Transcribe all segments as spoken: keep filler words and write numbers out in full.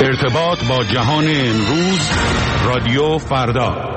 ارتباط با جهان امروز، رادیو فردا.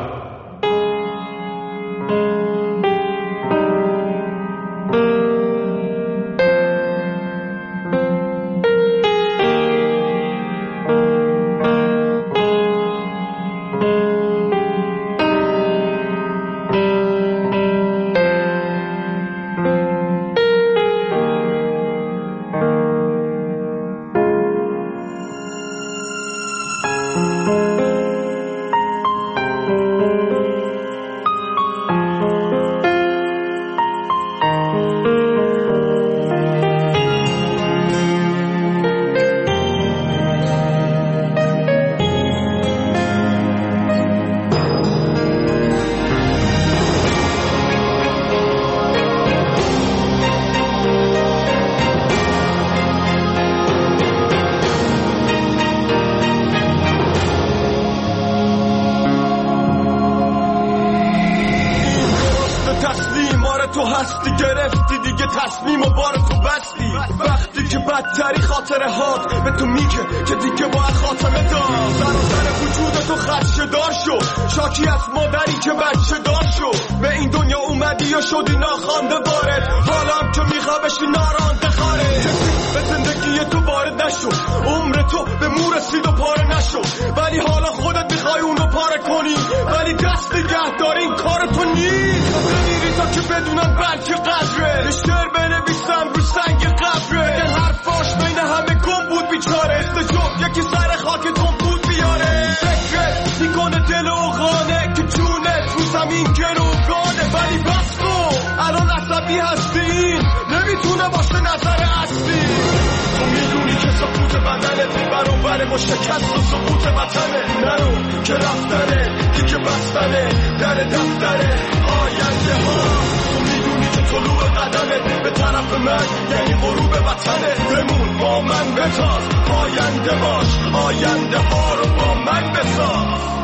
تو هستی گرفتی دیگه تصمیم و بار تو بستی. وقتی که بدتری خاطره هات به تو میگه که دیگه باید خاتمه دار. سر و سر وجود تو خدشه دار شو، شاکی از مادری که بچه دار شو. به این دنیا اومدی و شدی ناخوانده وارد، حالا هم که میخوا بشی نارانده خارج. به زندگی تو وارد نشو، عمر تو به مو رسید و پاره نشو. ولی حالا خودت میخوای اونو پاره کنی، ولی دست نگه داری این کار تو نیست. بمیری تا که بدونم بلکه قدره، شعر بنویسم رو سنگ قبره. این حرفاش بین همه گم بود بیچاره، استجاب یکی سر خاکتون بود بیاره. فکرت میکنه دل و غانه که جونت رو زمین گروگانه. ولی بس کن الان عصبی هستی، نمیتونه باشه نظر اصلی. تو میدونی که سقوط بدنت برابر با شکست و سقوط وطنه. نرو که رفتنه دیگه بستنه در دفتره آینده ها. تو میدونی که طلوع قدمت به طرف من یعنی غروب وطنه. بمون با من بتاز، آینده باش، آینده ها رو با من بساز.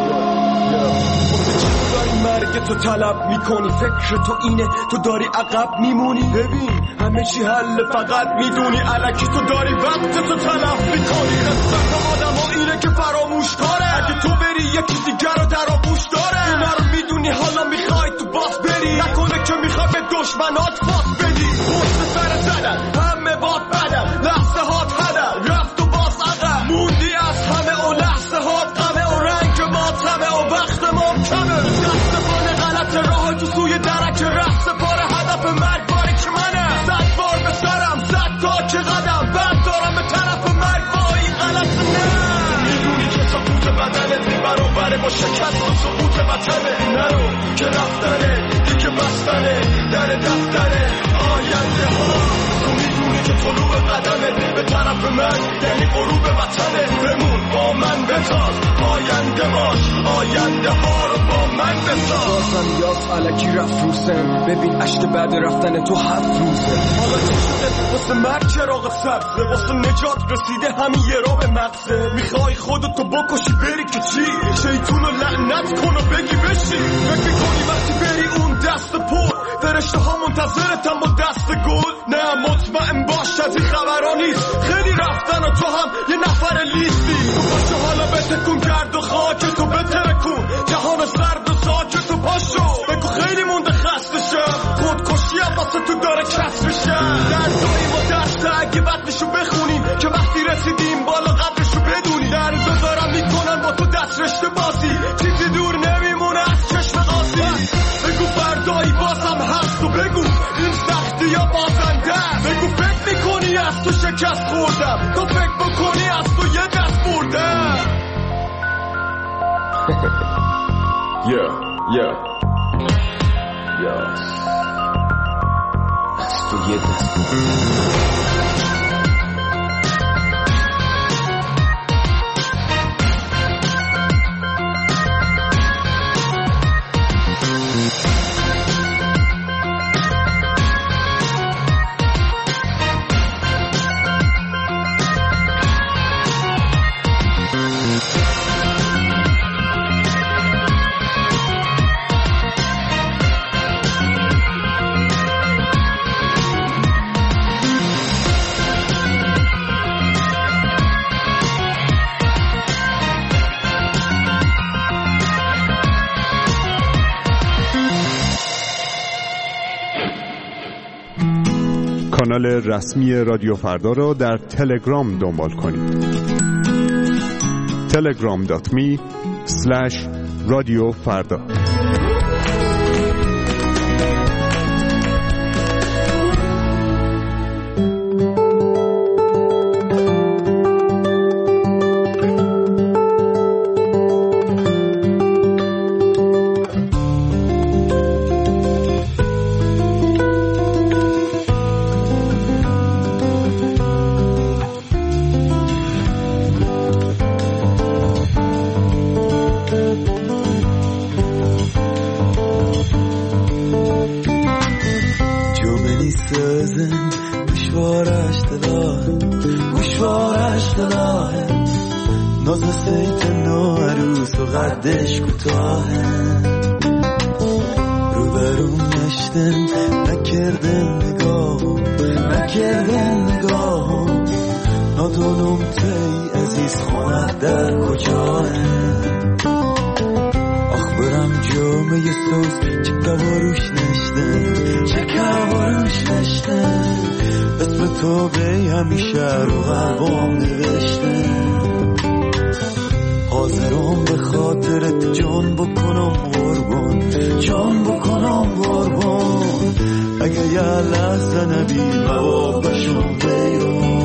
مرگ تو طلب میکنی، فکر تو اینه تو داری عقب میمونی. ببین همه چی حل فقط میدونی، الکی تو داری وقت تو تلف میکنی. قصت آدم ها اینه که فراموش کاره، اگه تو بری یکی دیگر رو در آغوش داره. اینا رو میدونی حالا میخوای تو باز بری، نکنه که میخوای به دشمنات باز بدی. پشت سر زدن همه باد بدن، لحظه هات هدن رفت و باز عقب موندی از همه و لحظه هات غمه و رنگ ماتمه و وقت ما کمه. راه تو سوی درک رفت پاره هدف مرگ باری که منه. صد بار به سرم صد تا که قدم بعد دارم به طرف مرگ با این غلط. نه میدونی که سقوط بدنت برابره با شکست و سقوط وطنه. نرو که رفتنه دیگه بستنه در دفتره آینده ها. تو میدونی که طلوع قدمت به طرف من یعنی غروب وطنه. بمون با من بتاز، آینده باش، آینده ها رو با من بساز. بازم یاس علکی رفت روزم، ببین عشق بعد رفتن تو هفت روزه. حالا چه شده واسه مرگ چراغ سبزه، واسه نجات رسیده همین یه را به مغزه. میخوای خودتو بکشی بری که چی؟ شیطونو لعنت کن و بگی بشی. فکر کنی وقتی بری اون دست پر فرشته ها منتظرتم با دست گل. نه مطمئن باش از این خبرها نیست، خیلی رفتن و تو هم یه نفر لیستی. تو پاشو حالا بتکون گرد و خاک تو بترکون، جهان سرد و ساکت تو پاشو. بگو خیلی مونده خسته شم، خودکشی هم واسه تو داره کسر شم. دردایی با دست اگه بدنشو بخونیم که وقتی رسیدیم بالا قدرشو بدونی. درد دارم میکنن با تو دست رشته بازی، چیزی دور نمیمونه از چشم قاضی. بگو فردایی بازم هست و بگو این سختی یا بازنده. بگو فکر میکنی از تو شکست خوردم، تو فکر بکنی از تو یه دست بردم. یا یا یا از تو یه دست بردم. کانال رسمی رادیو فردا را در تلگرام دنبال کنید. تلگرام دات می اسلش رادیو فردا. قدش کوتاهه رو برون نشتن نکردن نگاه نکردن نگاه نادونم تی عزیز خونت در کجاه آخ برم جامعه سوز چه کواروش نشتن چه کواروش نشتن اسم تو بی همیشه رو قلبم نوشتن حاضرم به خاطرت جان بکنم قربان جان بکنم قربان اگه یه لحظه نبی موابشم بیرون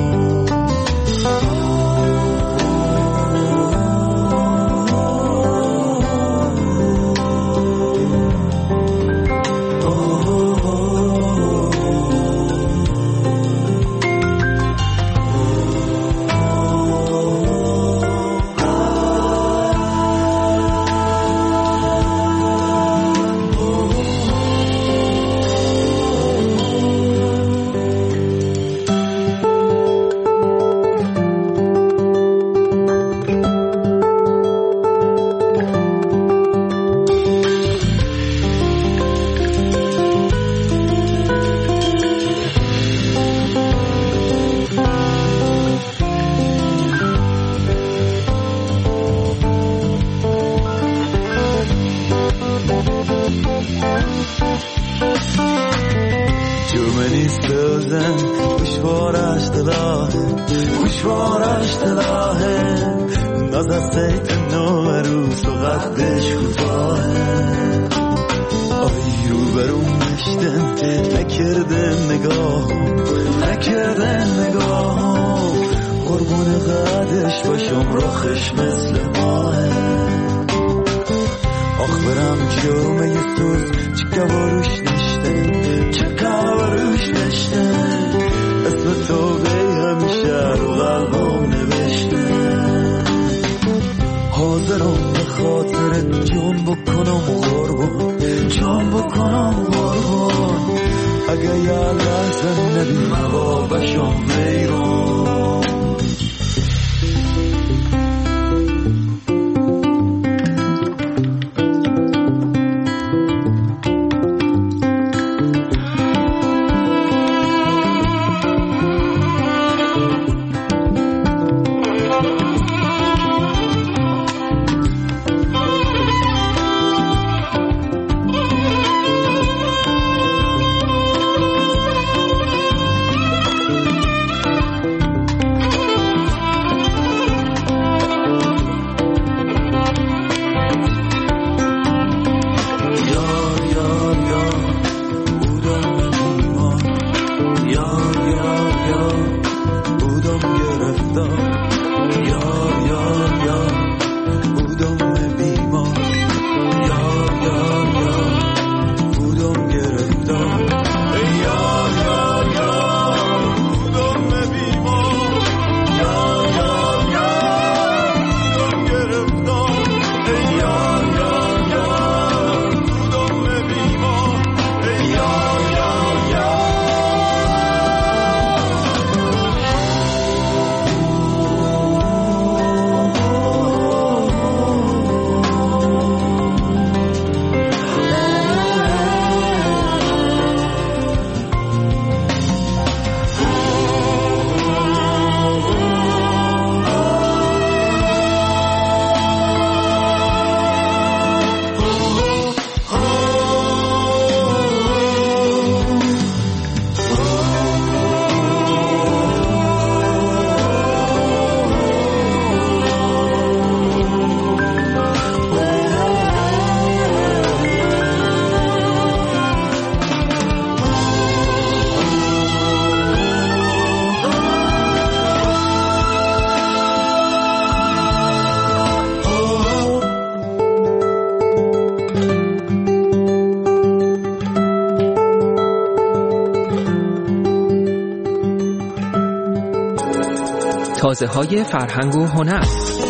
حوزه‌های فرهنگ و هنر.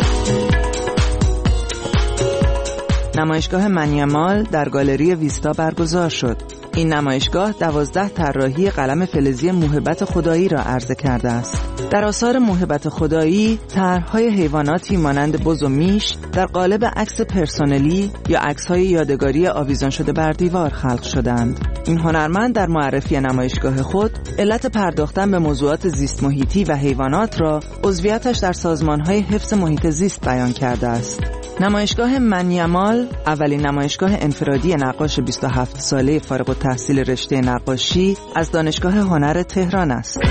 نمایشگاه منیمال در گالری ویستا برگزار شد. این نمایشگاه دوازده طراحی قلم فلزی موهبت خدایی را عرضه کرده است. در آثار موهبت خدایی، طرح‌های حیواناتی مانند بز و میش در قالب عکس پرسنلی یا عکس‌های یادگاری آویزان شده بر دیوار خلق شدند. این هنرمند در معرفی نمایشگاه خود علت پرداختن به موضوعات زیست محیطی و حیوانات را عضویتش در سازمان‌های حفظ محیط زیست بیان کرده است. نمایشگاه منیمال اولین نمایشگاه انفرادی نقاش بیست و هفت ساله فارغ التحصیل رشته نقاشی از دانشگاه هنر تهران است.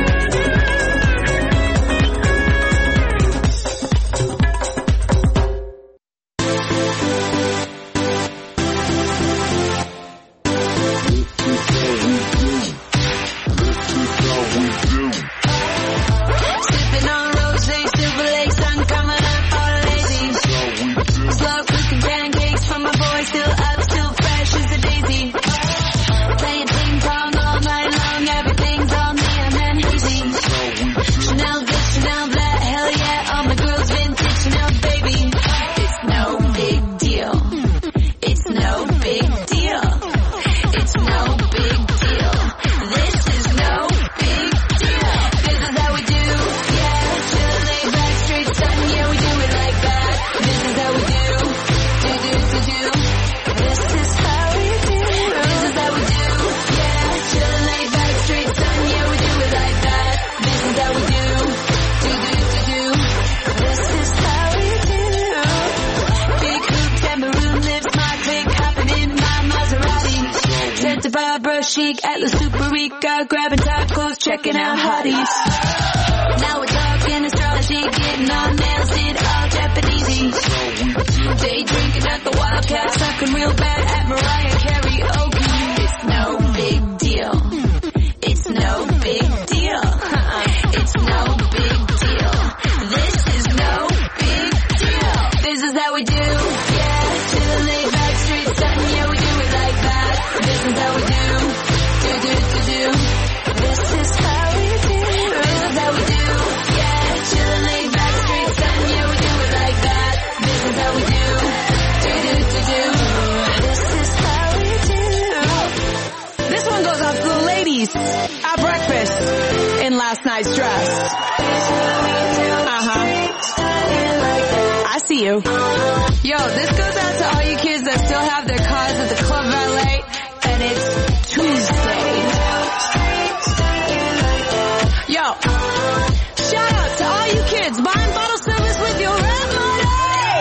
Chic, Atlas Super Rica, grabbing tacos, checking out hotties. Now we're talking astrology, getting on nails, it all Japanesey. Day drinking at the Wildcat, sucking real bad at Mariah karaoke. It's no big deal. It's no big deal. It's no big deal. This is no big deal. This is how we do. Yeah, chillin' laid back, street sun. Yeah, we do it like that. This is how we do. This is how we do. This is how we do. Yeah, chillin' laid back, street sun. Yeah, we do it like that. This is how we do. Do do do do. This is how we do. This one goes out to the ladies at breakfast in last night's dress. Uh huh. I see you. Yo, this goes out to all you kids that still have their cars at the Club Valet, and it's Tuesday. Yo, shout out to all you kids buying bottle service with your rent money.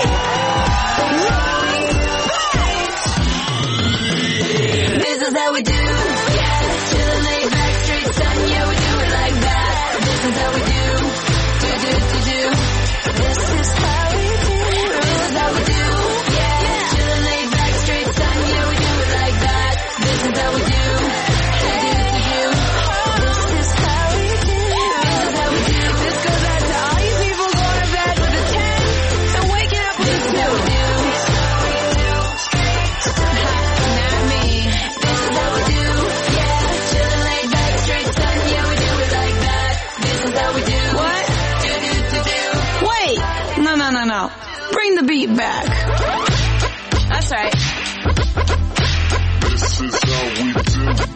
This is how we do. Yeah, chillin' laid back, straight sun. Yeah, we do it like that. This is how we do. Do do do do. This is how we do. This is how we do. Yeah, chillin' laid back, straight sun. Yeah, we do it like that. This is how we do. No, no, no. Bring the beat back. That's right. This is how we do.